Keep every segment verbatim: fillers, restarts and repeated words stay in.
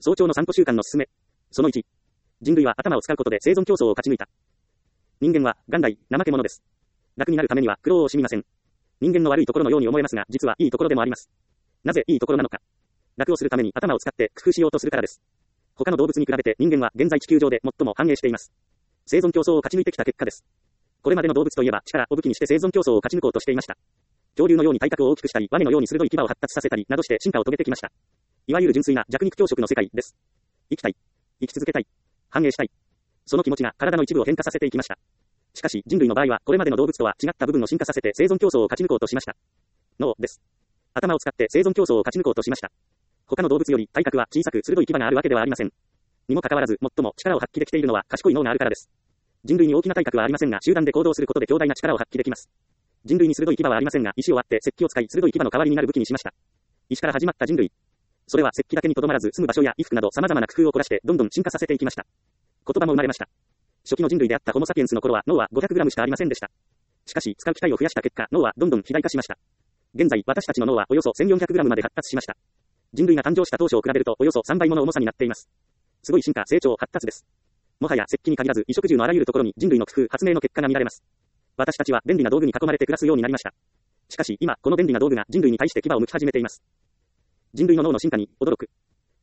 早朝の散歩習慣のすすめ。そのいち。人類は頭を使うことで生存競争を勝ち抜いた。人間は元来怠け者です。楽になるためには苦労を惜しみません。人間の悪いところのように思えますが、実はいいところでもあります。なぜいいところなのか。楽をするために頭を使って工夫しようとするからです。他の動物に比べて人間は現在地球上で最も繁栄しています。生存競争を勝ち抜いてきた結果です。これまでの動物といえば力を武器にして生存競争を勝ち抜こうとしていました。恐竜のように体格を大きくしたり、ワニのように鋭い牙を発達させたりなどして進化を遂げてきました。いわゆる純粋な弱肉強食の世界です。生きたい。生き続けたい。繁栄したい。その気持ちが体の一部を変化させていきました。しかし人類の場合はこれまでの動物とは違った部分を進化させて生存競争を勝ち抜こうとしました。脳です。頭を使って生存競争を勝ち抜こうとしました。他の動物より体格は小さく鋭い牙があるわけではありません。にもかかわらず最も力を発揮できているのは賢い脳があるからです。人類に大きな体格はありませんが集団で行動することで強大な力を発揮できます。人類に鋭い牙はありませんが石を割って石器を使い鋭い牙の代わりになる武器にしました。石から始まった人類。それは石器だけにとどまらず住む場所や衣服など様々な工夫を凝らしてどんどん進化させていきました。言葉も生まれました。初期の人類であったホモサピエンスの頃は脳は ごひゃくグラム しかありませんでした。しかし使う機会を増やした結果脳はどんどん肥大化しました。現在私たちの脳はおよそ せんよんひゃくグラム まで発達しました。人類が誕生した当初を比べるとおよそさんばいもの重さになっています。すごい進化成長発達です。もはや石器に限らず衣食住のあらゆるところに人類の工夫発明の結果が見られます。私たちは便利な道具に囲まれて暮らすようになりました。しかし今この便利な道具が人類に対して牙を向き始めています。人類の脳の進化に驚く。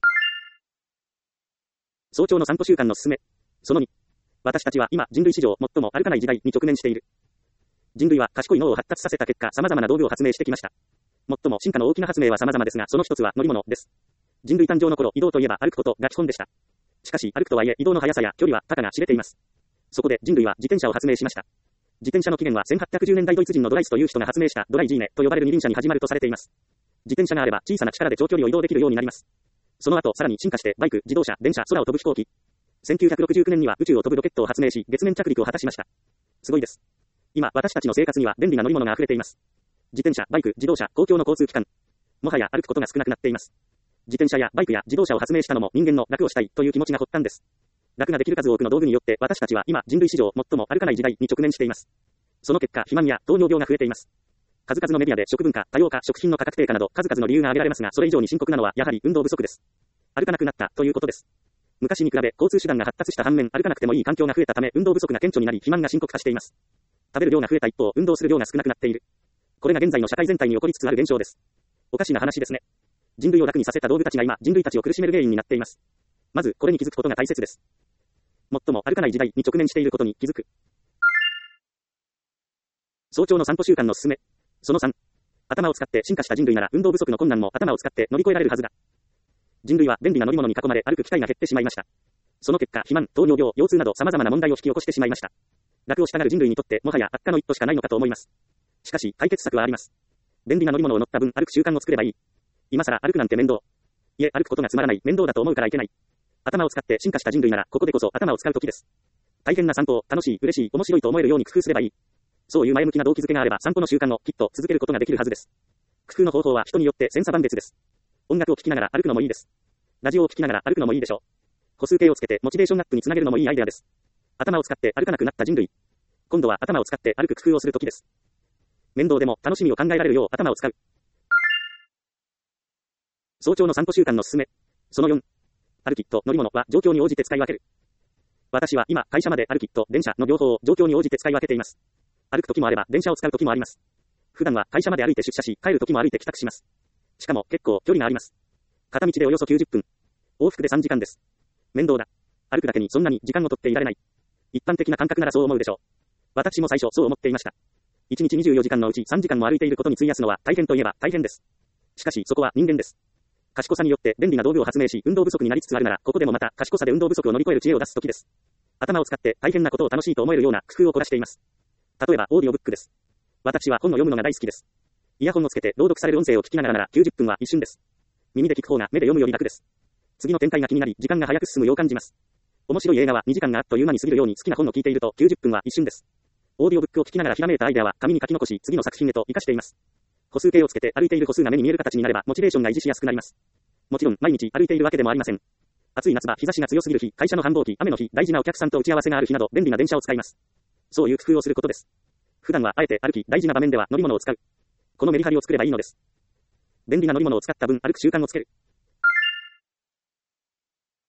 早朝の散歩習慣のすすめ。そのに。私たちは今人類史上最も歩かない時代に直面している。人類は賢い脳を発達させた結果様々な道具を発明してきました。最も進化の大きな発明は様々ですがその一つは乗り物です。人類誕生の頃移動といえば歩くことが基本でした。しかし歩くとはいえ移動の速さや距離はたかが知れています。そこで人類は自転車を発明しました。自転車の起源はせんはっぴゃくじゅうねんだいドイツ人のドライスという人が発明したドライジーネと呼ばれる二輪車に始まるとされています。自転車があれば小さな力で長距離を移動できるようになります。その後さらに進化してバイク、自動車、電車、空を飛ぶ飛行機。せんきゅうひゃくろくじゅうきゅうねんには宇宙を飛ぶロケットを発明し月面着陸を果たしました。すごいです。今私たちの生活には便利な乗り物が溢れています。自転車、バイク、自動車、公共の交通機関。もはや歩くことが少なくなっています。自転車やバイクや自動車を発明したのも人間の楽をしたいという気持ちが発端です。楽ができる数多くの道具によって私たちは今人類史上最も歩かない時代に直面しています。その結果肥満や糖尿病が増えています。数々のメディアで食文化、多様化、食品の価格低下など数々の理由が挙げられますがそれ以上に深刻なのはやはり運動不足です。歩かなくなったということです。昔に比べ交通手段が発達した反面歩かなくてもいい環境が増えたため運動不足が顕著になり肥満が深刻化しています。食べる量が増えた一方運動する量が少なくなっている。これが現在の社会全体に起こりつつある現象です。おかしな話ですね。人類を楽にさせた道具たちが今人類たちを苦しめる原因になっています。まずこれに気づくことが大切です。最も歩かない時代に直面していることに気づく。早朝の散歩習慣のすすめ。そのさん。頭を使って進化した人類なら運動不足の困難も頭を使って乗り越えられるはずだ。人類は便利な乗り物に囲まれ歩く機会が減ってしまいました。その結果肥満、糖尿病、腰痛など様々な問題を引き起こしてしまいました。楽をしたがる人類にとってもはや悪化の一途しかないのかと思います。しかし解決策はあります。便利な乗り物を乗った分歩く習慣を作ればいい。今更歩くなんて面倒。いえ歩くことがつまらない面倒だと思うからいけない。頭を使って進化した人類ならここでこそ頭を使う時です。大変な散歩を楽しい、嬉しい、面白いと思えるように工夫すればいい。そういう前向きな動機づけがあれば散歩の習慣をきっと続けることができるはずです。工夫の方法は人によって千差万別です。音楽を聴きながら歩くのもいいです。ラジオを聴きながら歩くのもいいでしょう。歩数計をつけてモチベーションアップにつなげるのもいいアイデアです。頭を使って歩かなくなった人類。今度は頭を使って歩く工夫をする時です。面倒でも楽しみを考えられるよう頭を使う。早朝の散歩習慣のすすめ。そのよん。歩きと乗り物は状況に応じて使い分ける。私は今会社まで歩きと電車の両方を状況に応じて使い分けています。歩く時もあれば電車を使う時もあります。普段は会社まで歩いて出社し帰る時も歩いて帰宅します。しかも結構距離があります。片道でおよそきゅうじゅっぷん。往復でさんじかんです。面倒だ。歩くだけにそんなに時間を取っていられない。一般的な感覚ならそう思うでしょう。私も最初そう思っていました。いちにちにじゅうよじかんのうちさんじかんも歩いていることに費やすのは大変といえば大変です。しかしそこは人間です。賢さによって便利な道具を発明し運動不足になりつつあるならここでもまた賢さで運動不足を乗り越える知恵を出す時です。頭を使って大変なことを楽しいと思えるような工夫を凝らしています。例えばオーディオブックです。私は本を読むのが大好きです。イヤホンをつけて朗読される音声を聞きながらならきゅうじゅっぷんは一瞬です。耳で聞く方が目で読むより楽です。次の展開が気になり時間が早く進むよう感じます。面白い映画はにじかんがあっという間に過ぎるように好きな本を聞いているときゅうじゅっぷんは一瞬です。オーディオブックを聞きながらひらめいたアイデアは紙に書き残し次の作品へと活かしています。歩数計をつけて歩いている歩数が目に見える形になればモチベーションが維持しやすくなります。もちろん毎日歩いているわけでもありません。暑い夏場日差しが強すぎる日、会社の繁忙期、雨の日、大事なお客さんと打ち合わせがある日など便利な電車を使います。そういう工夫をすることです。普段はあえて歩き大事な場面では乗り物を使う。このメリハリを作ればいいのです。便利な乗り物を使った分歩く習慣をつける。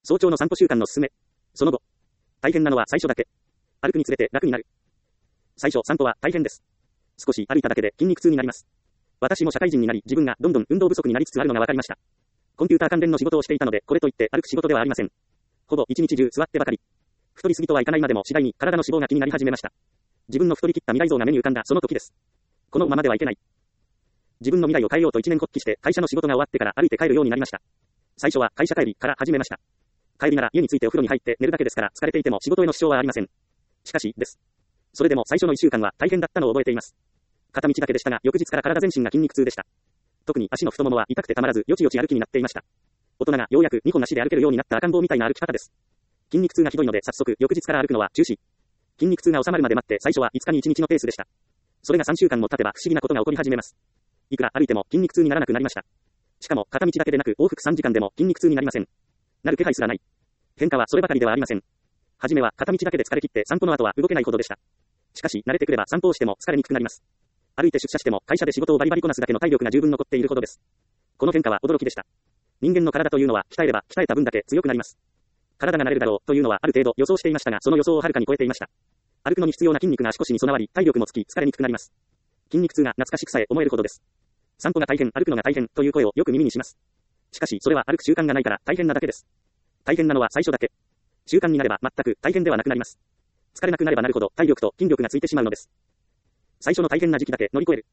早朝の散歩習慣のすすめ。その後。大変なのは最初だけ。歩くにつれて楽になる。最初散歩は大変です。少し歩いただけで筋肉痛になります。私も社会人になり自分がどんどん運動不足になりつつあるのが分かりました。コンピューター関連の仕事をしていたので、これといって歩く仕事ではありません。ほぼ一日中座ってばかり。太りすぎとはいかないまでも次第に体の脂肪が気になり始めました。自分の太り切った未来像が目に浮かんだその時です。このままではいけない。自分の未来を変えようと一年発起して会社の仕事が終わってから歩いて帰るようになりました。最初は会社帰りから始めました。帰りなら家に着いてお風呂に入って寝るだけですから疲れていても仕事への支障はありません。しかし、です。それでも最初のいっしゅうかんは大変だったのを覚えています。片道だけでしたが、翌日から体全身が筋肉痛でした。特に足の太ももは痛くてたまらず、よちよち歩きになっていました。大人がようやくにほなしで歩けるようになった赤ん坊みたいな歩き方です。筋肉痛がひどいので早速、翌日から歩くのは中止。筋肉痛が収まるまで待って、最初はいつかにいちにちのペースでした。それがさんしゅうかんも経てば不思議なことが起こり始めます。いくら歩いても筋肉痛にならなくなりました。しかも片道だけでなく往復さんじかんでも筋肉痛になりません。なる気配すらない。変化はそればかりではありません。はじめは片道だけで疲れ切って散歩の後は動けないほどでした。しかし慣れてくれば散歩をしても疲れにくくなります。歩いて出社しても会社で仕事をバリバリこなすだけの体力が十分残っているほどです。この変化は驚きでした。人間の体というのは鍛えれば鍛えた分だけ強くなります。体が慣れるだろうというのはある程度予想していましたが、その予想をはるかに超えていました。歩くのに必要な筋肉が足腰に備わり、体力もつき疲れにくくなります。筋肉痛が懐かしくさえ思えるほどです。散歩が大変、歩くのが大変という声をよく耳にします。しかしそれは歩く習慣がないから大変なだけです。大変なのは最初だけ。習慣になれば全く大変ではなくなります。疲れなくなればなるほど体力と筋力がついてしまうのです。最初の大変な時期だけ乗り越える。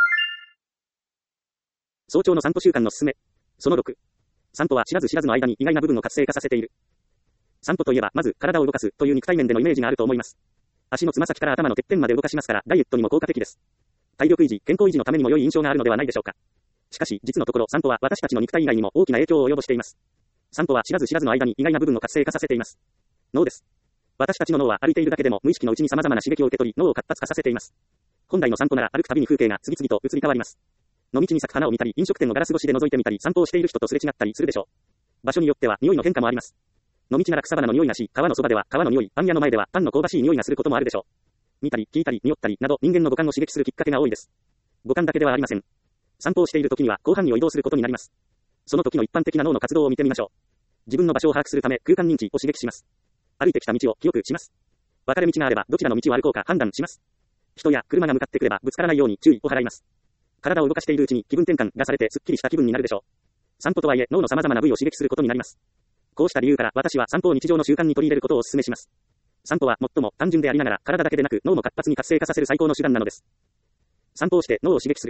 早朝の散歩習慣のすすめ。そのろく。散歩は知らず知らずの間に意外な部分を活性化させている。散歩といえばまず体を動かすという肉体面でのイメージがあると思います。足のつま先から頭のてっぺんまで動かしますからダイエットにも効果的です。体力維持、健康維持のためにも良い印象があるのではないでしょうか。しかし実のところ散歩は私たちの肉体以外にも大きな影響を及ぼしています。散歩は知らず知らずの間に意外な部分を活性化させています。脳です。私たちの脳は歩いているだけでも無意識のうちに様々な刺激を受け取り脳を活発化させています。本来の散歩なら歩くたびに風景が次々と移り変わります。野道に咲く花を見たり、飲食店のガラス越しで覗いてみたり、散歩をしている人とすれ違ったりするでしょう。場所によっては匂いの変化もあります。野道なら草花の匂いがし、川のそばでは川の匂い、パン屋の前ではパンの香ばしい匂いがすることもあるでしょう。見たり聞いたり匂ったりなど人間の五感を刺激するきっかけが多いです。五感だけではありません。散歩をしている時には広範囲を移動することになります。その時の一般的な脳の活動を見てみましょう。自分の場所を把握するため空間認知を刺激します。歩いてきた道を記憶します。分かれ道があればどちらの道を歩こうか判断します。人や車が向かってくればぶつからないように注意を払います。体を動かしているうちに気分転換がされてすっきりした気分になるでしょう。散歩とはいえ脳の様々な部位を刺激することになります。こうした理由から私は散歩を日常の習慣に取り入れることをお勧めします。散歩は最も単純でありながら体だけでなく脳も活発に活性化させる最高の手段なのです。散歩をして脳を刺激する。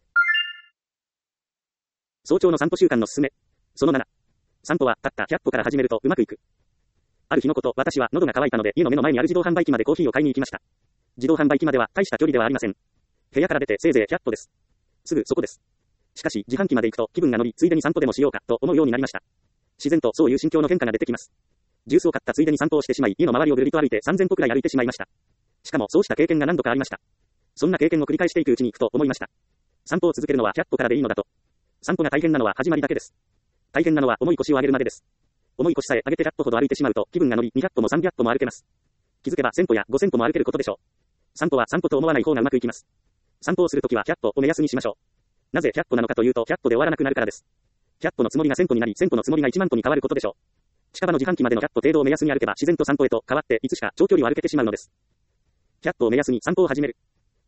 早朝の散歩習慣のすすめ。そのなな。散歩はたったひゃっぽから始めるとうまくいく。ある日のこと、私は喉が渇いたので家の目の前にある自動販売機までコーヒーを買いに行きました。自動販売機までは大した距離ではありません。部屋から出てせいぜいひゃっぽです。すぐそこです。しかし自販機まで行くと気分が乗り、ついでに散歩でもしようかと思うようになりました。自然とそういう心境の変化が出てきます。ジュースを買ったついでに散歩をしてしまい、家の周りをぐるりと歩いてさんぜんぽくらい歩いてしまいました。しかもそうした経験が何度かありました。そんな経験を繰り返していくうちにふと思いました。散歩を続けるのはひゃっぽからでいいのだと。散歩が大変なのは始まりだけです。大変なのは重い腰を上げるまでです。重い腰さえ上げてひゃっぽほど歩いてしまうと気分が乗り、にひゃっぽもさんびゃっぽも歩けます。気づけばせんぽやごせんぽも歩けることでしょう。散歩は散歩と思わない方がうまくいきます。散歩をするときはひゃっぽを目安にしましょう。なぜひゃっぽなのかというとひゃっぽで終わらなくなるからです。ひゃっぽのつもりがせんぽになり、せんぽのつもりがいちまんぽに変わることでしょう。近場の自販機までのひゃっぽ程度を目安に歩けば自然と散歩へと変わっていつしか長距離を歩けてしまうのです。ひゃっぽを目安に散歩を始める。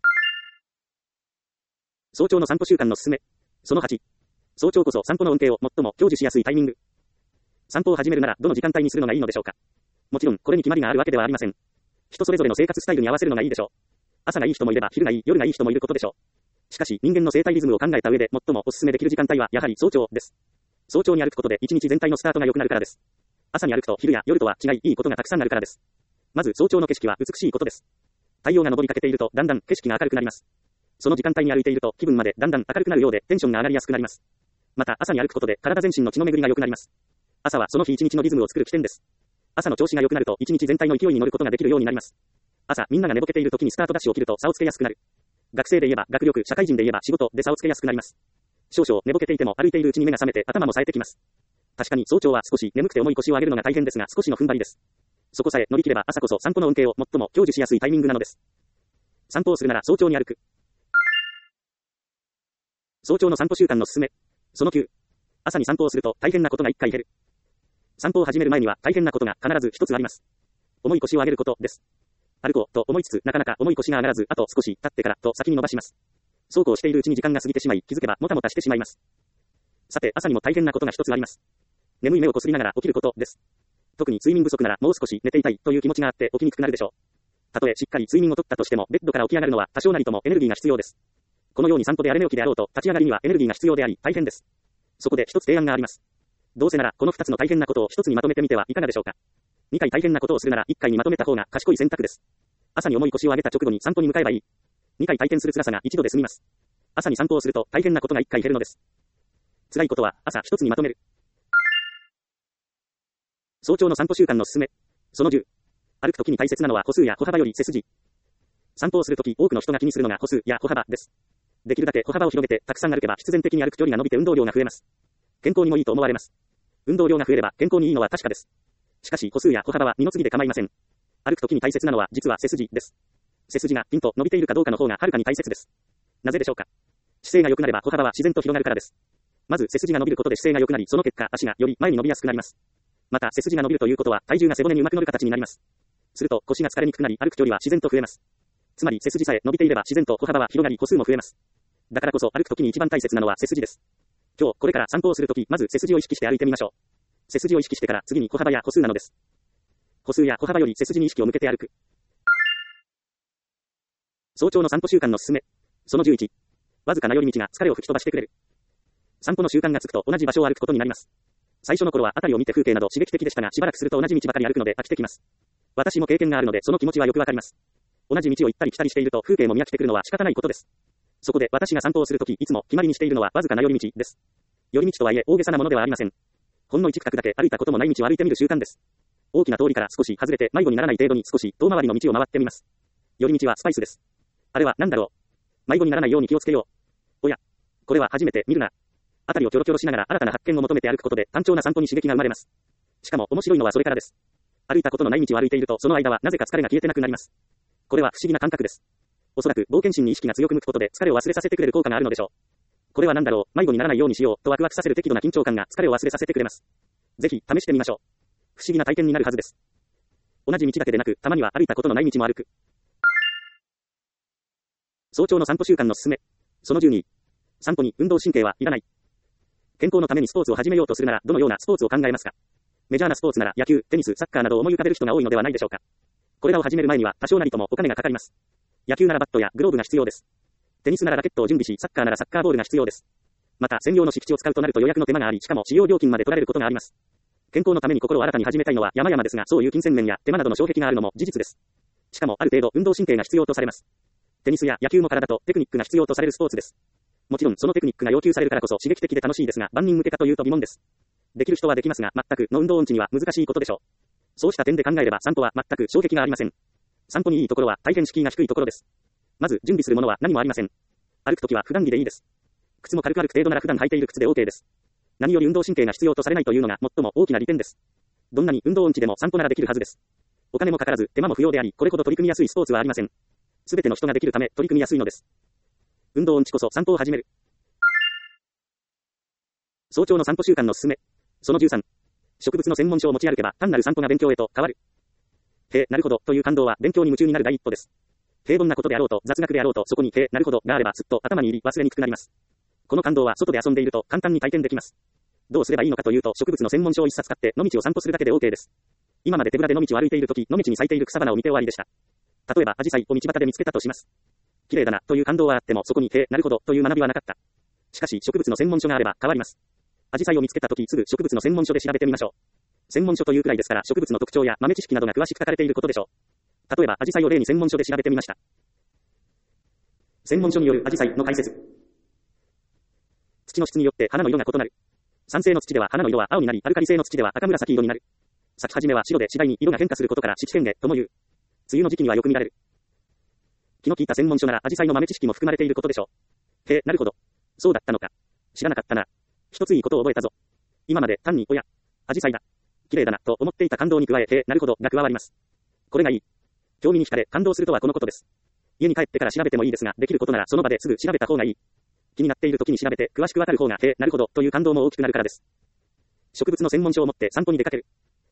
早朝の散歩習慣のすすめ。そのはち。早朝こそ散歩の恩恵を最も享受しやすいタイミング。散歩を始めるならどの時間帯にするのがいいのでしょうか。もちろんこれに決まりがあるわけではありません。人それぞれの生活スタイルに合わせるのがいいでしょう。朝がいい人もいれば昼がいい、夜がいい人もいることでしょう。しかし人間の生態リズムを考えた上で最もおすすめできる時間帯はやはり早朝です。早朝に歩くことで一日全体のスタートが良くなるからです。朝に歩くと昼や夜とは違いいいことがたくさんあるからです。まず早朝の景色は美しいことです。太陽が昇りかけているとだんだん景色が明るくなります。その時間帯に歩いていると気分までだんだん明るくなるようでテンションが上がりやすくなります。また朝に歩くことで体全身の血の巡りが良くなります。朝はその日一日のリズムを作る起点です。朝の調子が良くなると一日全体の勢いに乗ることができるようになります。朝みんなが寝ぼけている時にスタートダッシュを切ると差をつけやすくなる。学生で言えば学力、社会人で言えば仕事で差をつけやすくなります。少々寝ぼけていても歩いているうちに目が覚めて頭も冴えてきます。確かに早朝は少し眠くて重い腰を上げるのが大変ですが少しの踏ん張りです。そこさえ乗り切れば朝こそ散歩の恩恵を最も享受しやすいタイミングなのです。散歩をするなら早朝に歩く。早朝の散歩習慣のすすめ。そのきゅう。朝に散歩をすると大変なことがいっかい減る。 散歩を始める前には大変なことが必ず一つあります。重い腰を上げることです。歩こうと思いつつなかなか重い腰が上がらず、あと少し経ってからと先に伸ばします。そうこうしているうちに時間が過ぎてしまい、気づけばもたもたしてしまいます。さて、朝にも大変なことが一つあります。眠い目をこすりながら起きることです。特に睡眠不足ならもう少し寝ていたいという気持ちがあって起きにくくなるでしょう。たとえしっかり睡眠をとったとしても、ベッドから起き上がるのは多少なりともエネルギーが必要です。このように散歩であれ寝起きであろうと、立ち上がりにはエネルギーが必要であり、大変です。そこで一つ提案があります。どうせなら、この二つの大変なことを一つにまとめてみてはいかがでしょうか。二回大変なことをするなら一回にまとめた方が賢い選択です。朝に重い腰を上げた直後に散歩に向かえばいい。二回体験する辛さが一度で済みます。朝に散歩をすると大変なことが一回減るのです。辛いことは朝一つにまとめる。早朝の散歩習慣のすすめ。そのじゅう。歩くときに大切なのは歩数や歩幅より背筋。散歩をするとき多くの人が気にするのが歩数や歩幅です。できるだけ歩幅を広げてたくさん歩けば必然的に歩く距離が伸びて運動量が増えます。健康にもいいと思われます。運動量が増えれば健康にいいのは確かです。しかし歩数や歩幅は二の次で構いません。歩くときに大切なのは実は背筋です。背筋がピンと伸びているかどうかの方がはるかに大切です。なぜでしょうか。姿勢が良くなれば歩幅は自然と広がるからです。まず背筋が伸びることで姿勢が良くなり、その結果足がより前に伸びやすくなります。また背筋が伸びるということは体重が背骨にうまく乗る形になります。すると腰が疲れにくくなり歩く距離は自然と増えます。つまり背筋さえ伸びていれば自然と歩幅は広がり歩数も増えます。だからこそ歩くときに一番大切なのは背筋です。今日これから散歩をするとき、まず背筋を意識して歩いてみましょう。背筋を意識してから次に歩幅や歩数なのです。歩数や歩幅より背筋に意識を向けて歩く。早朝の散歩習慣のすすめ。そのじゅういち。わずかな寄り道が疲れを吹き飛ばしてくれる。散歩の習慣がつくと同じ場所を歩くことになります。最初の頃は辺りを見て風景など刺激的でしたが、しばらくすると同じ道ばかり歩くので飽きてきます。私も経験があるのでその気持ちはよくわかります。同じ道を行ったり来たりしていると風景も見飽きてくるのは仕方ないことです。そこで私が散歩をするときいつも決まりにしているのはわずかな寄り道です。寄り道とはいえ大げさなものではありません。ほんの一区画だけ歩いたこともない道を歩いてみる習慣です。大きな通りから少し外れて迷子にならない程度に少し遠回りの道を回ってみます。寄り道はスパイスです。あれは何だろう。迷子にならないように気をつけよう。おや、これは初めて見るな。あたりをキョロキョロしながら新たな発見を求めて歩くことで単調な散歩に刺激が生まれます。しかも面白いのはそれからです。歩いたことのない道を歩いているとその間はなぜか疲れが消えてなくなります。これは不思議な感覚です。おそらく冒険心に意識が強く向くことで疲れを忘れさせてくれる効果があるのでしょう。これは何だろう。迷子にならないようにしようとワクワクさせる適度な緊張感が疲れを忘れさせてくれます。ぜひ試してみましょう。不思議な体験になるはずです。同じ道だけでなくたまには歩いたことのない道も歩く。早朝の散歩習慣のすすめ。そのじゅうに。散歩に運動神経はいらない。健康のためにスポーツを始めようとするならどのようなスポーツを考えますか。メジャーなスポーツなら野球、テニス、サッカーなどを思い浮かべる人が多いのではないでしょうか。これらを始める前には多少なりともお金がかかります。野球ならバットやグローブが必要です。テニスならラケットを準備し、サッカーならサッカーボールが必要です。また専用の敷地を使うとなると予約の手間があり、しかも使用料金まで取られることがあります。健康のために心を新たに始めたいのは山々ですが、そういう金銭面や手間などの障壁があるのも事実です。しかもある程度運動神経が必要とされます。テニスや野球も体とテクニックが必要とされるスポーツです。もちろんそのテクニックが要求されるからこそ刺激的で楽しいですが、万人向けかというと疑問です。できる人はできますが、全くの運動音痴には難しいことでしょう。そうした点で考えれば散歩は全く衝撃がありません。散歩にいいところは大変敷居が低いところです。まず準備するものは何もありません。歩くときは普段着でいいです。靴も軽く歩く程度なら普段履いている靴で OK です。何より運動神経が必要とされないというのが最も大きな利点です。どんなに運動音痴でも散歩ならできるはずです。お金もかからず手間も不要であり、これほど取り組みやすいスポーツはありません。すべての人ができるため取り組みやすいのです。運動音痴こそ散歩を始める。早朝の散歩習慣のすすめ。そのじゅうさん。植物の専門書を持ち歩けば単なる散歩が勉強へと変わる。へえ、なるほどという感動は勉強に夢中になる第一歩です。平凡なことであろうと雑学であろうとそこにへえ、なるほどがあればすっと頭に入り忘れにくくなります。この感動は外で遊んでいると簡単に体験できます。どうすればいいのかというと植物の専門書を一冊買って野道を散歩するだけで OK です。今まで手ぶらで野道を歩いているとき野道に咲いている草花を見て終わりでした。例えばアジサイを道端で見つけたとします。綺麗だなという感動はあってもそこにへえ、なるほどという学びはなかった。しかし植物の専門書があれば変わります。アジサイを見つけたときすぐ植物の専門書で調べてみましょう。専門書というくらいですから植物の特徴や豆知識などが詳しく書かれていることでしょう。例えばアジサイを例に専門書で調べてみました。専門書によるアジサイの解説。土の質によって花の色が異なる。酸性の土では花の色は青になり、アルカリ性の土では赤紫色になる。咲き始めは白で次第に色が変化することから四季変化とも言う。梅雨の時期にはよく見られる。気の利いた専門書ならアジサイの豆知識も含まれていることでしょう。へえ、なるほど。そうだったのか。知らなかったな。一ついいことを覚えたぞ。今まで単に、おや、アジサイだ。綺麗だな、と思っていた感動に加え、へえ、なるほど、が加わります。これがいい。興味に惹かれ、感動するとはこのことです。家に帰ってから調べてもいいですが、できることならその場ですぐ調べた方がいい。気になっている時に調べて、詳しくわかる方が、へえ、なるほど、という感動も大きくなるからです。 植物の専門書を持って散歩に出かける。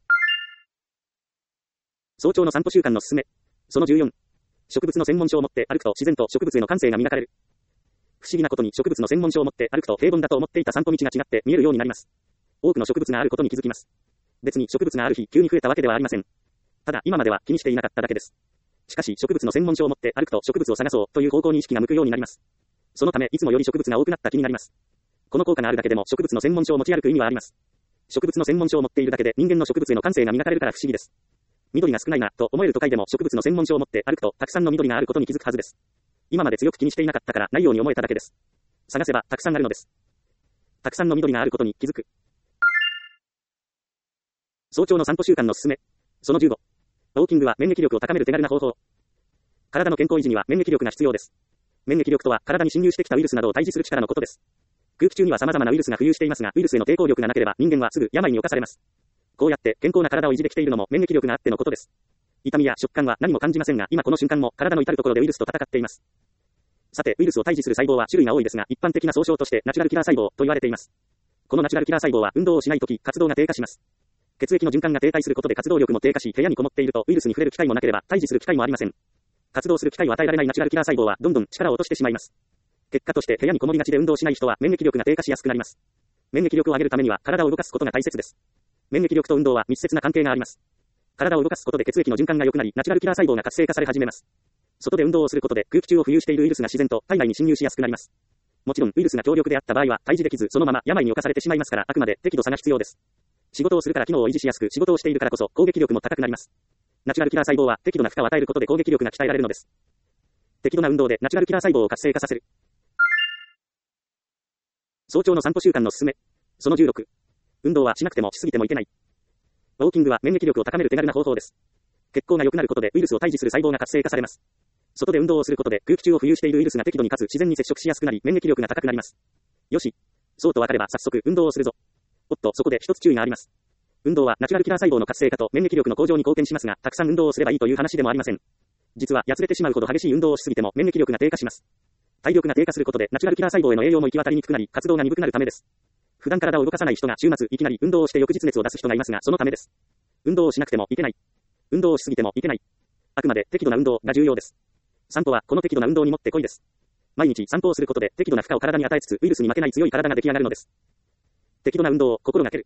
早朝の散歩習慣のすすめ。そのじゅうよん。植物の専門書を持って歩くと自然と植物への感性が磨かれる。不思議なことに植物の専門書を持って歩くと平凡だと思っていた散歩道が違って見えるようになります。多くの植物があることに気づきます。別に植物がある日急に増えたわけではありません。ただ今までは気にしていなかっただけです。しかし植物の専門書を持って歩くと植物を探そうという方向に意識が向くようになります。そのためいつもより植物が多くなった気になります。この効果があるだけでも植物の専門書を持ち歩く意味はあります。植物の専門書を持っているだけで人間の植物への感性が磨かれるから不思議です。緑が少ないなと思える都会でも植物の専門書を持って歩くとたくさんの緑があることに気づくはずです。今まで強く気にしていなかったからないように思えただけです。探せばたくさんあるのです。たくさんの緑があることに気づく。早朝の散歩習慣のすすめ。そのじゅうご。ウォーキングは免疫力を高める手軽な方法。体の健康維持には免疫力が必要です。免疫力とは体に侵入してきたウイルスなどを退治する力のことです。空気中には様々なウイルスが浮遊していますが、ウイルスへの抵抗力がなければ人間はすぐ病に侵されます。こうやって健康な体を維持できているのも免疫力があってのことです。痛みや食感は何も感じませんが、今この瞬間も体の至るところでウイルスと戦っています。さて、ウイルスを退治する細胞は種類が多いですが、一般的な総称としてナチュラルキラー細胞と言われています。このナチュラルキラー細胞は運動をしないとき活動が低下します。血液の循環が停滞することで活動力も低下し、部屋にこもっているとウイルスに触れる機会もなければ退治する機会もありません。活動する機会を与えられないナチュラルキラー細胞はどんどん力を落としてしまいます。結果として部屋にこもりがちで運動しない人は免疫力が低下しやすくなります。免疫力を上げるためには体を動かすことが大切です。免疫力と運動は密接な関係があります。体を動かすことで血液の循環が良くなり、ナチュラルキラー細胞が活性化され始めます。外で運動をすることで空気中を浮遊しているウイルスが自然と体内に侵入しやすくなります。もちろんウイルスが強力であった場合は退治できず、そのまま病に侵されてしまいますから、あくまで適度さが必要です。仕事をするから機能を維持しやすく、仕事をしているからこそ攻撃力も高くなります。ナチュラルキラー細胞は適度な負荷を与えることで攻撃力が鍛えられるのです。適度な運動でナチュラルキラー細胞を活性化させる。早朝の散歩習慣のすすめ。そのじゅうろく。運動はしなくてもしすぎてもいけない。ウォーキングは免疫力を高める手軽な方法です。血行が良くなることでウイルスを退治する細胞が活性化されます。外で運動をすることで空気中を浮遊しているウイルスが適度にかつ自然に接触しやすくなり、免疫力が高くなります。よし。そうと分かれば早速運動をするぞ。おっと、そこで一つ注意があります。運動はナチュラルキラー細胞の活性化と免疫力の向上に貢献しますが、たくさん運動をすればいいという話でもありません。実は、やつれてしまうほど激しい運動をしすぎても免疫力が低下します。体力が低下することでナチュラルキラー細胞への栄養も行き渡りにくくなり、活動が鈍くなるためです。普段体を動かさない人が週末いきなり運動をして翌日熱を出す人がいますが、そのためです。運動をしなくてもいけない。運動をしすぎてもいけない。あくまで適度な運動が重要です。散歩はこの適度な運動にもってこいです。毎日散歩をすることで適度な負荷を体に与えつつウイルスに負けない強い体が出来上がるのです。適度な運動を心がける。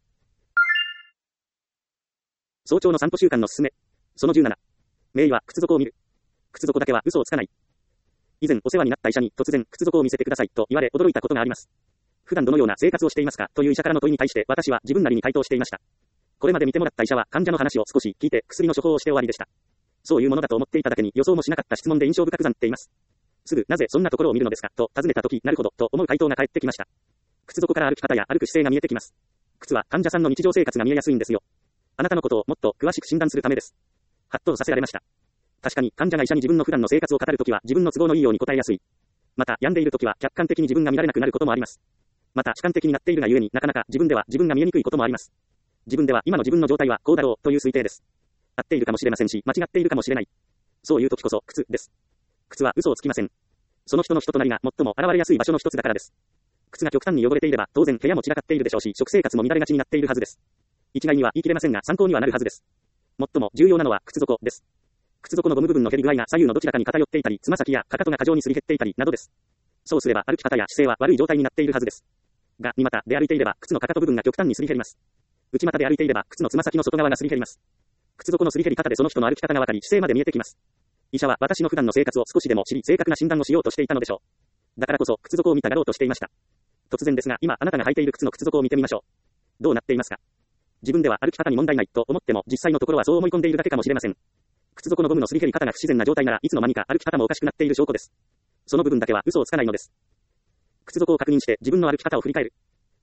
早朝の散歩習慣のすすめ。そのじゅうなな。名医は靴底を見る。靴底だけは嘘をつかない。以前お世話になった医者に突然靴底を見せてくださいと言われ驚いたことがあります。普段どのような生活をしていますかという医者からの問いに対して私は自分なりに回答していました。これまで見てもらった医者は患者の話を少し聞いて薬の処方をして終わりでした。そういうものだと思っていただけに予想もしなかった質問で印象深く残っています。すぐなぜそんなところを見るのですかと尋ねたとき、なるほどと思う回答が返ってきました。靴底から歩き方や歩く姿勢が見えてきます。靴は患者さんの日常生活が見えやすいんですよ。あなたのことをもっと詳しく診断するためです。はっとさせられました。確かに患者が医者に自分の普段の生活を語るときは自分の都合のいいように答えやすい。また病んでいるときは客観的に自分が見られなくなることもあります。また主観的になっているがゆえになかなか自分では自分が見えにくいこともあります。自分では今の自分の状態はこうだろうという推定です。合っているかもしれませんし間違っているかもしれない。そういう時こそ靴です。靴は嘘をつきません。その人の人となりが最も現れやすい場所の一つだからです。靴が極端に汚れていれば当然部屋も散らかっているでしょうし食生活も乱れがちになっているはずです。一概には言い切れませんが参考にはなるはずです。最も重要なのは靴底です。靴底のゴム部分の減り具合が左右のどちらかに偏っていたり、つま先やかかとが過剰にすり減っていたりなどです。そうすれば歩き方や姿勢は悪い状態になっているはずです。が、二股で歩いていれば靴のかかと部分が極端にすり減ります。内股で歩いていれば靴のつま先の外側がすり減ります。靴底のすり減り方でその人の歩き方がわかり姿勢まで見えてきます。医者は私の普段の生活を少しでも知り正確な診断をしようとしていたのでしょう。だからこそ靴底を見たがろうとしていました。突然ですが今あなたが履いている靴の靴底を見てみましょう。どうなっていますか？自分では歩き方に問題ないと思っても実際のところはそう思い込んでいるだけかもしれません。靴底のゴムのすり減り方が不自然な状態ならいつの間にか歩き方もおかしくなっている証拠です。その部分だけは嘘をつかないのです。靴底を確認して自分の歩き方を振り返る。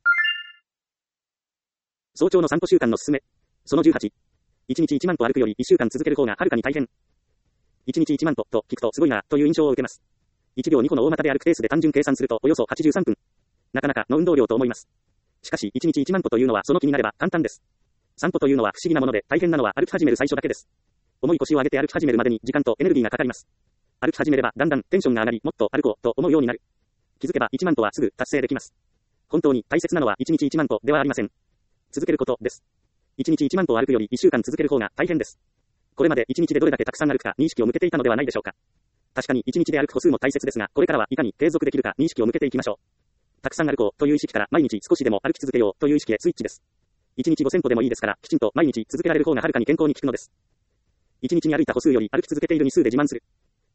早朝の散歩習慣のすすめ。そのじゅうはち。いちにちいちまん歩歩くよりいっしゅうかん続ける方がはるかに大変。いちにちいちまん歩と聞くとすごいなという印象を受けます。いちびょうにこの大股で歩くペースで単純計算するとおよそはちじゅうさんぷん。なかなかの運動量と思います。しかしいちにちいちまん歩というのはその気になれば簡単です。散歩というのは不思議なもので大変なのは歩き始める最初だけです。重い腰を上げて歩き始めるまでに時間とエネルギーがかかります。歩き始めればだんだんテンションが上がりもっと歩こうと思うようになる。気づけばいちまん歩はすぐ達成できます。本当に大切なのはいちにちいちまん歩ではありません。 続けることです。いちにちいちまん歩歩くよりいっしゅうかん続ける方が大変です。これまでいちにちでどれだけたくさん歩くかに意識を向けていたのではないでしょうか。確かにいちにちで歩く歩数も大切ですが、これからはいかに継続できるかに意識を向けていきましょう。たくさん歩こうという意識から毎日少しでも歩き続けようという意識へスイッチです。いちにちごせん歩でもいいですから、きちんと毎日続けられる方がはるかに健康に効くのです。いちにちに歩いた歩数より歩き続けている日数で自慢する。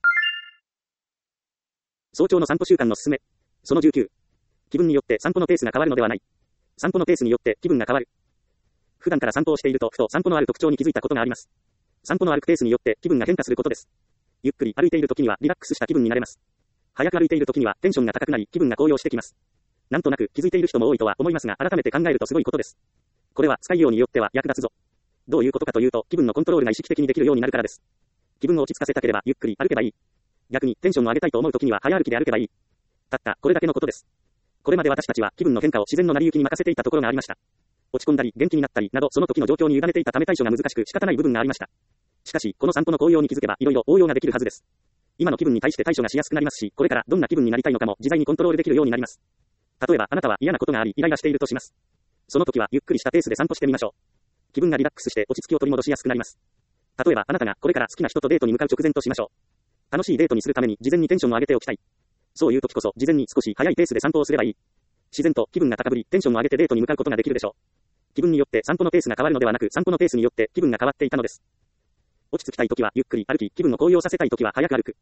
早朝の散歩習慣のすすめ。そのじゅうきゅう。気分によって散歩のペースが変わるのではない。散歩のペースによって気分が変わる。普段から散歩をしていると、ふと散歩のある特徴に気づいたことがあります。散歩の歩くペースによって気分が変化することです。ゆっくり歩いている時にはリラックスした気分になれます。早く歩いている時にはテンションが高くなり気分が高揚してきます。なんとなく気づいている人も多いとは思いますが、改めて考えるとすごいことです。これは使いようによっては役立つぞ。どういうことかというと、気分のコントロールが意識的にできるようになるからです。気分を落ち着かせたければゆっくり歩けばいい。逆にテンションを上げたいと思う時には早歩きで歩けばいい。たったこれだけのことです。これまで私たちは気分の変化を自然の成り行きに任せていたところがありました。落ち込んだり元気になったりなどその時の状況に委ねていたため対処が難しく仕方ない部分がありました。しかしこの散歩の効用に気づけばいろいろ応用ができるはずです。今の気分に対して対処がしやすくなりますし、これからどんな気分になりたいのかも自在にコントロールできるようになります。例えばあなたは嫌なことがありイライラしているとします。その時はゆっくりしたペースで散歩してみましょう。気分がリラックスして落ち着きを取り戻しやすくなります。例えばあなたがこれから好きな人とデートに向かう直前としましょう。楽しいデートにするために事前にテンションを上げておきたい。そういう時こそ事前に少し早いペースで散歩をすればいい。自然と気分が高ぶりテンションを上げてデートに向かうことができるでしょう。気分によって散歩のペースが変わるのではなく、散歩のペースによって気分が変わっていたのです。落ち着きたい時はゆっくり歩き、気分を高揚させたい時は早く歩く。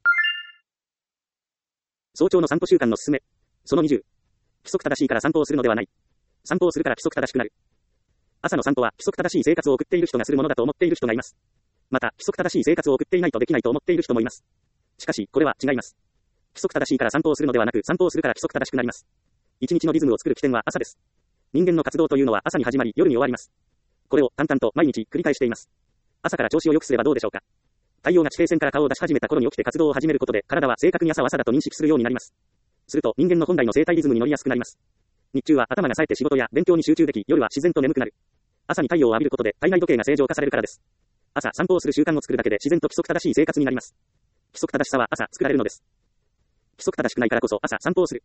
早朝の散歩習慣のすすめ。そのにじゅう。規則正しいから散歩をするのではない。散歩をするから規則正しくなる。朝の散歩は規則正しい生活を送っている人がするものだと思っている人がいます。また、規則正しい生活を送っていないとできないと思っている人もいます。しかし、これは違います。規則正しいから散歩をするのではなく、散歩をするから規則正しくなります。一日のリズムを作る起点は朝です。人間の活動というのは朝に始まり、夜に終わります。これを淡々と毎日繰り返しています。朝から調子を良くすればどうでしょうか。太陽が地平線から顔を出し始めた頃に起きて活動を始めることで、体は正確に朝は朝だと認識するようになります。すると、人間の本来の生態リズムに乗りやすくなります。日中は頭が冴えて仕事や勉強に集中でき、夜は自然と眠くなる。朝に太陽を浴びることで体内時計が正常化されるからです。朝散歩をする習慣を作るだけで自然と規則正しい生活になります。規則正しさは朝作られるのです。規則正しくないからこそ朝散歩をする。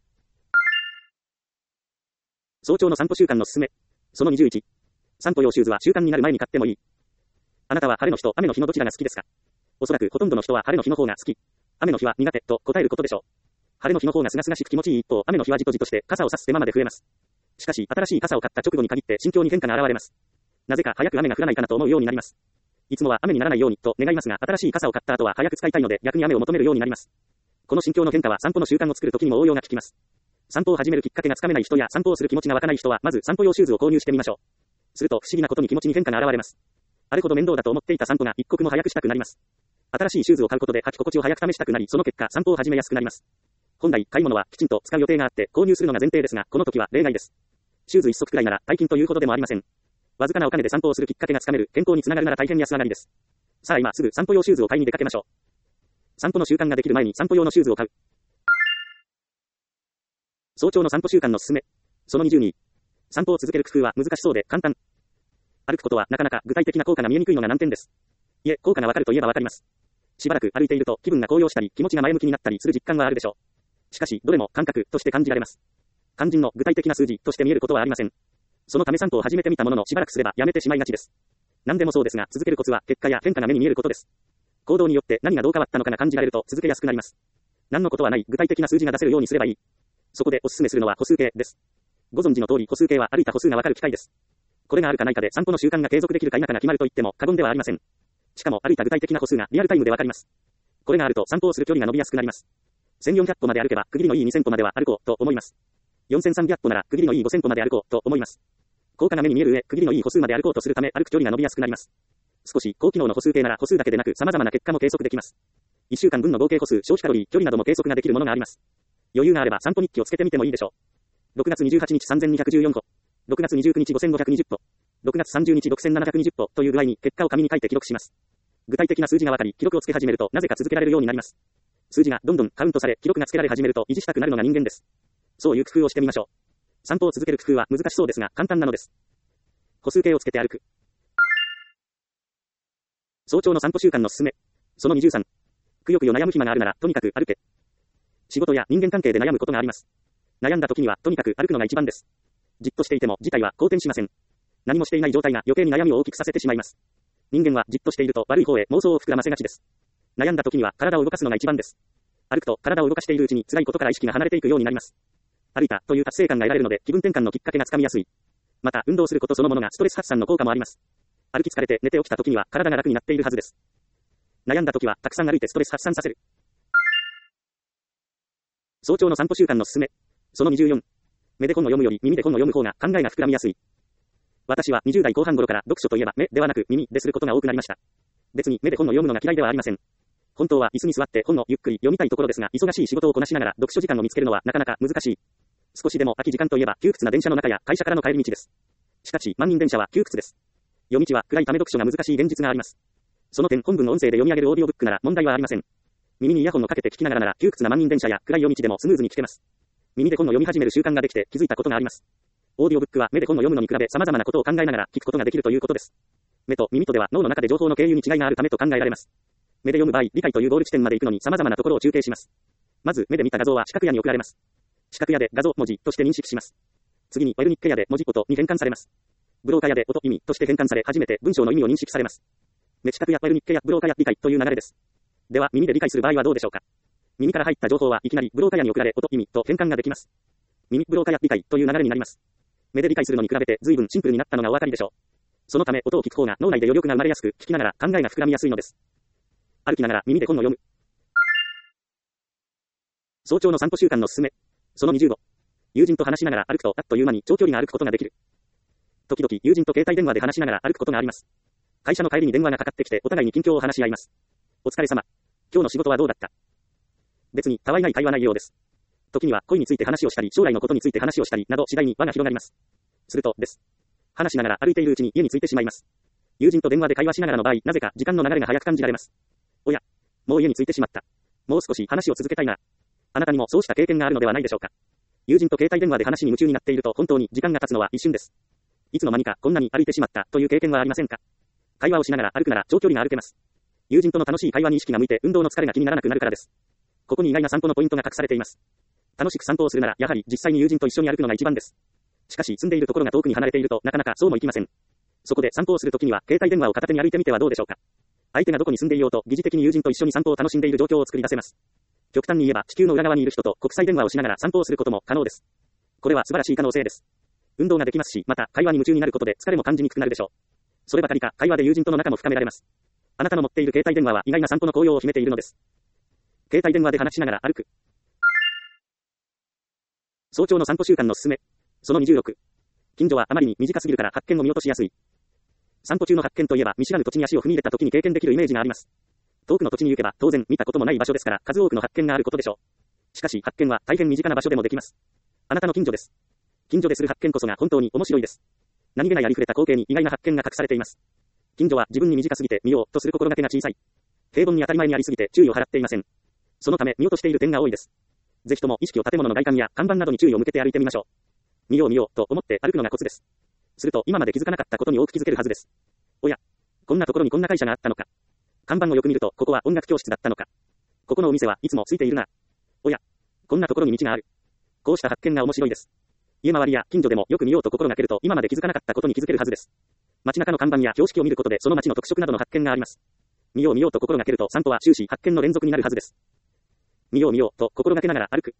早朝の散歩習慣のすすめ。そのにじゅういち。散歩用シューズは習慣になる前に買ってもいい。あなたは晴れの日と雨の日のどちらが好きですか。おそらくほとんどの人は晴れの日の方が好き。雨の日は苦手と答えることでしょう。晴れの日の方が清々しく気持ちいい一方、雨の日はじとじとして傘を差す手間まで増えます。しかし、新しい傘を買った直後に限って心境に変化が現れます。なぜか早く雨が降らないかなと思うようになります。いつもは雨にならないようにと願いますが、新しい傘を買った後は早く使いたいので逆に雨を求めるようになります。この心境の変化は散歩の習慣を作るときにも応用が効きます。散歩を始めるきっかけがつかめない人や散歩をする気持ちが湧かない人は、まず散歩用シューズを購入してみましょう。すると不思議なことに気持ちに変化が現れます。あれほど面倒だと思っていた散歩が一刻も早くしたくなります。新しいシューズを買うことで履き心地を早く試したくなり、その結果散歩を始めやすくなります。本来買い物はきちんと使う予定があって購入するのが前提ですが、この時は例外です。シューズ一足くらいなら大金というほどでもありません。わずかなお金で散歩をするきっかけがつかめる、健康につながるなら大変安上がりです。さあ今すぐ散歩用シューズを買いに出かけましょう。散歩の習慣ができる前に散歩用のシューズを買う。早朝の散歩習慣のすすめ。そのにじゅうに。散歩を続ける工夫は難しそうで簡単。歩くことはなかなか具体的な効果が見えにくいのが難点です。いえ、効果がわかるといえばわかります。しばらく歩いていると気分が高揚したり気持ちが前向きになったりする実感はあるでしょう。しかし、どれも感覚として感じられます。肝心の具体的な数字として見えることはありません。そのため散歩を始めてみたもののしばらくすればやめてしまいがちです。何でもそうですが、続けるコツは結果や変化が目に見えることです。行動によって何がどう変わったのかが感じられると続けやすくなります。何のことはない具体的な数字が出せるようにすればいい。そこでお勧めするのは歩数計です。ご存知の通り歩数計は歩いた歩数がわかる機械です。これがあるかないかで散歩の習慣が継続できるか否かが決まると言っても過言ではありません。しかも歩いた具体的な歩数がリアルタイムでわかります。これがあると散歩をする距離が伸びやすくなります。せんよんひゃく歩まで歩けば区切りのいいにせん歩までは歩こうと思います。よんせんさんびゃく歩なら区切りのいいごせん歩まで歩こうと思います。効果が目に見える上、区切りのいい歩数まで歩こうとするため歩く距離が伸びやすくなります。少し高機能の歩数計なら歩数だけでなく様々な結果も計測できます。いっしゅうかんぶんの合計歩数、消費カロリー、距離なども計測ができるものがあります。余裕があれば散歩日記をつけてみてもいいでしょう。ろくがつにじゅうはちにちさんぜんにひゃくじゅうよん歩、ろくがつにじゅうくにちごせんごひゃくにじゅう歩、ろくがつさんじゅうにちろくせんななひゃくにじゅう歩という具合に結果を紙に書いて記録します。具体的な数字がわかり、記録をつけ始めるとなぜか続けられるようになります。数字がどんどんカウントされ、記録がつけられ始めると維持したくなるのが人間です。そういう工夫をしてみましょう。散歩を続ける工夫は難しそうですが簡単なのです。歩数計をつけて歩く。早朝の散歩習慣のすすめ。そのにじゅうさん。くよくよ悩む暇があるならとにかく歩け。仕事や人間関係で悩むことがあります。悩んだ時にはとにかく歩くのが一番です。じっとしていても事態は好転しません。 何もしていない状態が余計に悩みを大きくさせてしまいます。人間はじっとしていると悪い方へ妄想を膨らませがちです。悩んだ時には体を動かすのが一番です。歩くと体を動かしているうちに辛いことから意識が離れていくようになります。歩いたという達成感が得られるので気分転換のきっかけがつかみやすい。また運動することそのものがストレス発散の効果もあります。歩き疲れて寝て起きた時には体が楽になっているはずです。悩んだ時はたくさん歩いてストレス発散させる。早朝の散歩習慣のすすめ。そのにじゅうよん。目で本を読むより耳で本を読む方が考えが膨らみやすい。私はにじゅう代後半頃から読書といえば目ではなく耳ですることが多くなりました。別に目で本を読むのが嫌いではありません。本当は椅子に座って本をゆっくり読みたいところですが、忙しい仕事をこなしながら読書時間を見つけるのはなかなか難しい。少しでも空き時間といえば窮屈な電車の中や会社からの帰り道です。しかし満員電車は窮屈です。夜道は暗いため読書が難しい現実があります。その点本文を音声で読み上げるオーディオブックなら問題はありません。耳にイヤホンをかけて聞きながらなら窮屈な満員電車や暗い夜道でもスムーズに聞けます。耳で本を読み始める習慣ができて気づいたことがあります。オーディオブックは目で本を読むのに比べ様々なことを考えながら聞くことができるということです。目と耳とでは脳の中で情報の経由に違いがあるためと考えられます。目で読む場合、理解というゴール地点まで行くのに様々なところを中継します。まず目で見た画像は視覚野に送られます。視覚野で画像文字として認識します。次にワイルニッケ野で文字音に変換されます。ブローカ野で音意味として変換され初めて文章の意味を認識されます。目視覚やワイルニッケやブローカや理解という流れです。では耳で理解する場合はどうでしょうか。耳から入った情報はいきなりブローカ野に送られ音意味と変換ができます。耳ブローカや理解という流れになります。目で理解するのに比べて随分シンプルになったのがお分かりでしょう。そのため音を聞く方が脳内で余力が生まれやすく、聞きながら考えが膨らみやすいのです。歩きながら耳で本を読む。早朝の散歩習慣のすすめ。そのにじゅうご。友人と話しながら歩くとあっという間に長距離が歩くことができる。時々友人と携帯電話で話しながら歩くことがあります。会社の帰りに電話がかかってきてお互いに近況を話し合います。お疲れ様。今日の仕事はどうだった？別にたわいない会話内容です。時には恋について話をしたり、将来のことについて話をしたりなど次第に輪が広がります。するとです。話しながら歩いているうちに家に着いてしまいます。友人と電話で会話しながらの場合、なぜか時間の流れが早く感じられます。おや、もう家に着いてしまった。もう少し話を続けたいな。あなたにもそうした経験があるのではないでしょうか。友人と携帯電話で話に夢中になっていると本当に時間が経つのは一瞬です。いつの間にかこんなに歩いてしまったという経験はありませんか。会話をしながら歩くなら長距離が歩けます。友人との楽しい会話に意識が向いて運動の疲れが気にならなくなるからです。ここに意外な散歩のポイントが隠されています。楽しく散歩をするならやはり実際に友人と一緒に歩くのが一番です。しかし住んでいるところが遠くに離れているとなかなかそうもいきません。そこで散歩をするときには携帯電話を片手に歩いてみてはどうでしょうか。相手がどこに住んでいようと疑似的に友人と一緒に散歩を楽しんでいる状況を作り出せます。極端に言えば地球の裏側にいる人と国際電話をしながら散歩をすることも可能です。これは素晴らしい可能性です。運動ができますし、また会話に夢中になることで疲れも感じにくくなるでしょう。そればかりか会話で友人との仲も深められます。あなたの持っている携帯電話は意外な散歩の効用を秘めているのです。携帯電話で話しながら歩く。早朝の散歩習慣のすすめ。そのにじゅうろく。近所はあまりに短すぎるから発見を見落としやすい。散歩中の発見といえば見知らぬ土地に足を踏み入れた時に経験できるイメージがあります。遠くの土地に行けば当然見たこともない場所ですから数多くの発見があることでしょう。しかし発見は大変身近な場所でもできます。あなたの近所です。近所でする発見こそが本当に面白いです。何気ないありふれた光景に意外な発見が隠されています。近所は自分に短すぎて見ようとする心がけが小さい。平凡に当たり前にありすぎて注意を払っていません。そのため見落としている点が多いです。ぜひとも意識を建物の外観や看板などに注意を向けて歩いてみましょう。見よう見ようと思って歩くのがコツです。すると今まで気づかなかったことに多く気づけるはずです。おや、こんなところにこんな会社があったのか。看板をよく見るとここは音楽教室だったのか。ここのお店はいつも空いているな。おや、こんなところに道がある。こうした発見が面白いです。家周りや近所でもよく見ようと心がけると今まで気づかなかったことに気づけるはずです。街中の看板や標識を見ることでその街の特色などの発見があります。見よう見ようと心がけると散歩は終始発見の連続になるはずです。見よう見ようと心がけながら歩く。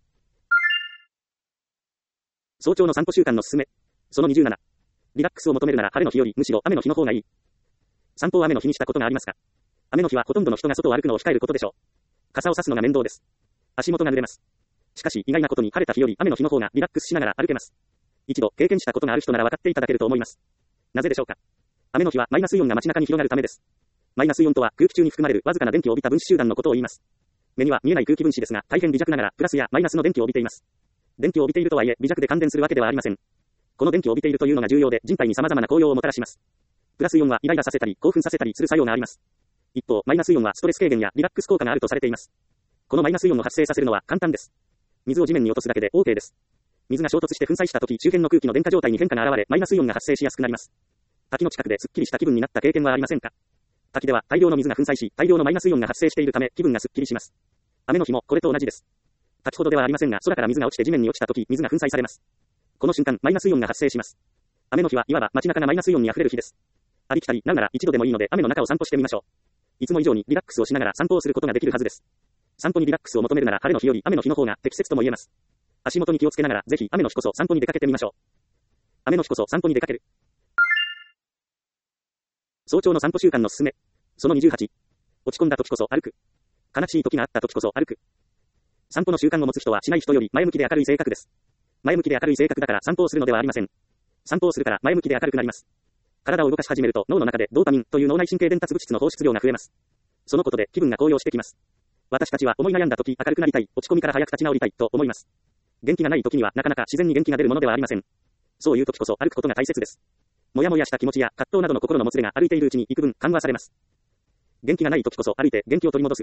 早朝の散歩習慣のすすめ。そのにじゅうなな。リラックスを求めるなら晴れの日よりむしろ雨の日の方がいい。散歩を雨の日にしたことがありますか。雨の日はほとんどの人が外を歩くのを控えることでしょう。傘を差すのが面倒です。足元が濡れます。しかし意外なことに晴れた日より雨の日の方がリラックスしながら歩けます。一度経験したことがある人なら分かっていただけると思います。なぜでしょうか。雨の日はマイナスイオンが街中に広がるためです。マイナスイオンとは空気中に含まれるわずかな電気を帯びた分子集団のことを言います。目には見えない空気分子ですが大変微弱ながらプラスやマイナスの電気を帯びています。電気を帯びているとはいえ微弱で感電するわけではありません。この電気を帯びているというのが重要で人体に様々な効用をもたらします。プラスイオンはイライラさせたり興奮させたりする作用があります。一方マイナスイオンはストレス軽減やリラックス効果があるとされています。このマイナスイオンを発生させるのは簡単です。水を地面に落とすだけで OK です。水が衝突して粉砕したとき周辺の空気の電荷状態に変化が現れマイナスイオンが発生しやすくなります。滝の近くですっきりした気分になった経験はありませんか。滝では大量の水が粉砕し大量のマイナスイオンが発生しているため気分がすっきりします。雨の日もこれと同じです。滝ほどではありませんが空から水が落ちて地面に落ちたとき水が粉砕されます。この瞬間マイナスイオンが発生します。 雨の日はいわば街中がマイナスイオンに溢れる日です。ありきたり、なんなら一度でもいいので雨の中を散歩してみましょう。いつも以上にリラックスをしながら散歩をすることができるはずです。散歩にリラックスを求めるなら晴れの日より雨の日の方が適切とも言えます。足元に気をつけながらぜひ雨の日こそ散歩に出かけてみましょう。雨の日こそ散歩に出かける。早朝の散歩習慣のすすめ。そのにじゅうはち。落ち込んだ時こそ歩く。悲しい時があった時こそ歩く。散歩の習慣を持つ人はしない人より前向きで明るい性格です。前向きで明るい性格だから散歩をするのではありません。散歩をするから前向きで明るくなります。体を動かし始めると脳の中でドーパミンという脳内神経伝達物質の放出量が増えます。そのことで気分が高揚してきます。私たちは思い悩んだ時明るくなりたい、落ち込みから早く立ち直りたいと思います。元気がない時にはなかなか自然に元気が出るものではありません。そういう時こそ歩くことが大切です。もやもやした気持ちや葛藤などの心のもつれが歩いているうちに幾分緩和されます。元気がない時こそ歩いて元気を取り戻す。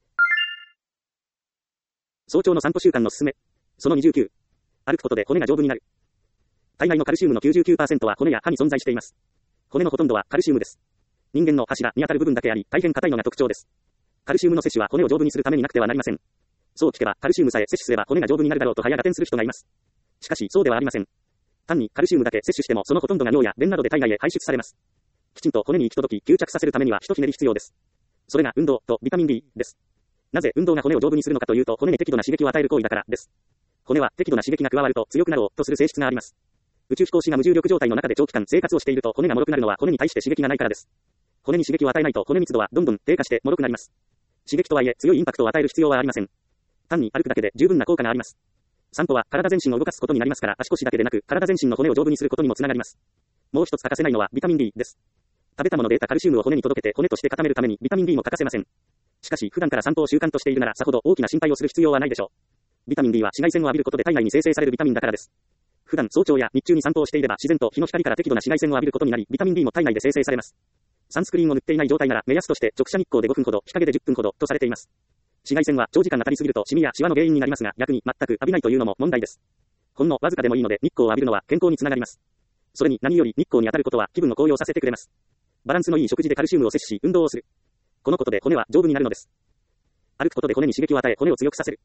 早朝の散歩習慣のすすめ。そのにじゅうきゅう。歩くことで骨が丈夫になる。体内のカルシウムの きゅうじゅうきゅうパーセント は骨や歯に存在しています。骨のほとんどはカルシウムです。人間の柱に当たる部分だけあり、大変硬いのが特徴です。カルシウムの摂取は骨を丈夫にするためになくてはなりません。そう聞けばカルシウムさえ摂取すれば骨が丈夫になるだろうと早合点する人がいます。しかしそうではありません。単にカルシウムだけ摂取してもそのほとんどが尿や便などで体外へ排出されます。きちんと骨に行き届き吸着させるためには一ひねり必要です。それが運動とビタミン D です。なぜ運動が骨を丈夫にするのかというと、骨に適度な刺激を与える行為だからです。骨は適度な刺激が加わると強くなろうとする性質があります。宇宙飛行士が無重力状態の中で長期間生活をしていると骨が脆くなるのは骨に対して刺激がないからです。骨に刺激を与えないと骨密度はどんどん低下して脆くなります。刺激とはいえ強いインパクトを与える必要はありません。単に歩くだけで十分な効果があります。散歩は体全身を動かすことになりますから、足腰だけでなく体全身の骨を丈夫にすることにもつながります。もう一つ欠かせないのはビタミン D です。食べたもので得たカルシウムを骨に届けて骨として固めるためにビタミン D も欠かせません。しかし普段から散歩を習慣としているならさほど大きな心配をする必要はないでしょう。ビタミン D は紫外線を浴びることで体内に生成されるビタミンだからです。普段早朝や日中に散歩をしていれば自然と日の光から適度な紫外線を浴びることになり、ビタミン D も体内で生成されます。サンスクリーンを塗っていない状態なら目安として直射日光でごふんほど、日陰でじゅっぷんほどとされています。紫外線は長時間当たりすぎるとシミやシワの原因になりますが、逆に全く浴びないというのも問題です。ほんのわずかでもいいので日光を浴びるのは健康につながります。それに何より日光に当たることは気分を高揚させてくれます。バランスのいい食事でカルシウムを摂取し運動をする。このことで骨は丈夫になるのです。歩くことで骨に刺激を与え骨を強くさせる。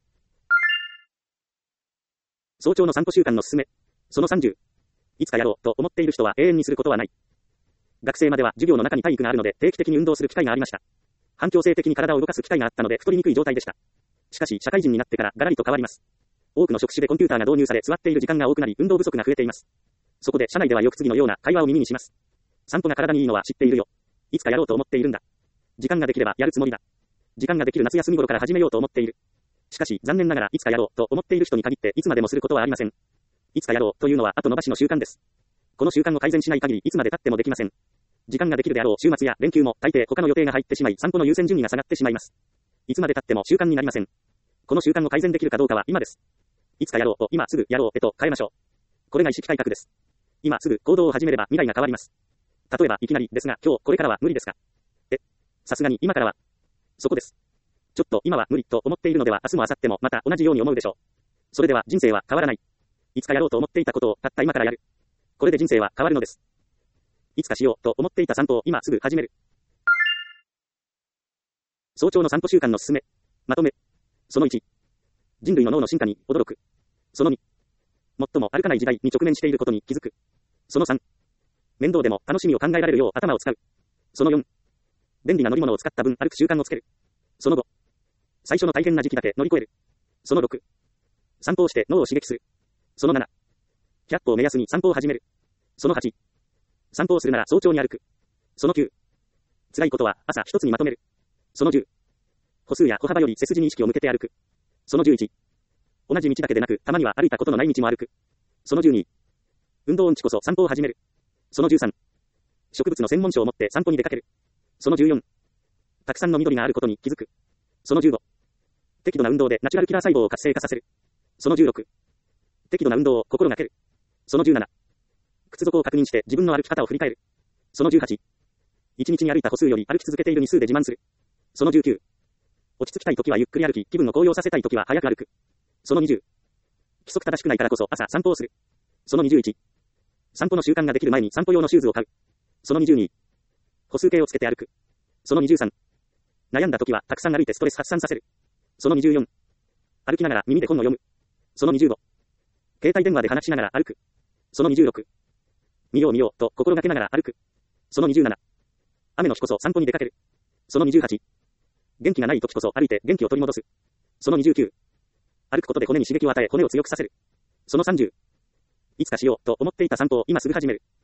早朝の散歩習慣のすすめ。そのさんじゅう。いつかやろうと思っている人は永遠にすることはない。学生までは授業の中に体育があるので定期的に運動する機会がありました。反強制的に体を動かす機会があったので太りにくい状態でした。しかし社会人になってからガラリと変わります。多くの職種でコンピューターが導入され座っている時間が多くなり運動不足が増えています。そこで社内ではよく次のような会話を耳にします。散歩が体にいいのは知っているよ。いつかやろうと思っているんだ。時間ができればやるつもりだ。時間ができる夏休み頃から始めようと思っている。しかし残念ながらいつかやろうと思っている人に限っていつまでもすることはありません。いつかやろうというのは後延ばしの習慣です。この習慣を改善しない限りいつまで経ってもできません。時間ができるであろう週末や連休も大抵他の予定が入ってしまい散歩の優先順位が下がってしまいます。いつまで経っても習慣になりません。この習慣を改善できるかどうかは今です。いつかやろうを今すぐやろうへと変えましょう。これが意識改革です。今すぐ行動を始めれば未来が変わります。例えばいきなりですが今日これからは無理ですか？え、さすがに今からは。そこです。ちょっと今は無理と思っているのでは明日も明後日もまた同じように思うでしょう。それでは人生は変わらない。いつかやろうと思っていたことをたった今からやる。これで人生は変わるのです。いつかしようと思っていた散歩を今すぐ始める。早朝の散歩習慣のすすめ。まとめ。そのいち。人類の脳の進化に驚く。そのに。最も歩かない時代に直面していることに気づく。そのさん。面倒でも楽しみを考えられるよう頭を使う。そのよん。便利な乗り物を使った分歩く習慣をつける。そのご。最初の大変な時期だけ乗り越える。そのろく。散歩をして脳を刺激する。そのなな。ひゃっぽを目安に散歩を始める。そのはち。散歩をするなら早朝に歩く。そのきゅう。辛いことは朝一つにまとめる。そのじゅう。歩数や歩幅より背筋に意識を向けて歩く。そのじゅういち。同じ道だけでなくたまには歩いたことのない道も歩く。そのじゅうに。運動音痴こそ散歩を始める。そのじゅうさん。植物の専門書を持って散歩に出かける。そのじゅうよん。たくさんの緑があることに気づく。そのじゅうご。適度な運動でナチュラルキラー細胞を活性化させる。そのじゅうろく。適度な運動を心がける。そのじゅうなな。靴底を確認して自分の歩き方を振り返る。そのじゅうはち。一日に歩いた歩数より歩き続けている日数で自慢する。そのじゅうきゅう。落ち着きたいときはゆっくり歩き、気分を高揚させたいときは早く歩く。そのにじゅう。規則正しくないからこそ朝散歩をする。そのにじゅういち。散歩の習慣ができる前に散歩用のシューズを買う。そのにじゅうに。歩数計をつけて歩く。そのにじゅうさん。悩んだときはたくさん歩いてストレス発散させる。そのにじゅうよん。歩きながら耳で本を読む。そのにじゅうご。携帯電話で話しながら歩く。そのにじゅうろく。 見よう見よう、と心がけながら歩く。そのにじゅうなな。雨の日こそ散歩に出かける。そのにじゅうはち。元気がない時こそ歩いて元気を取り戻す。そのにじゅうきゅう。歩くことで骨に刺激を与え骨を強くさせる。そのさんじゅう。いつかしようと思っていた散歩を今すぐ始める。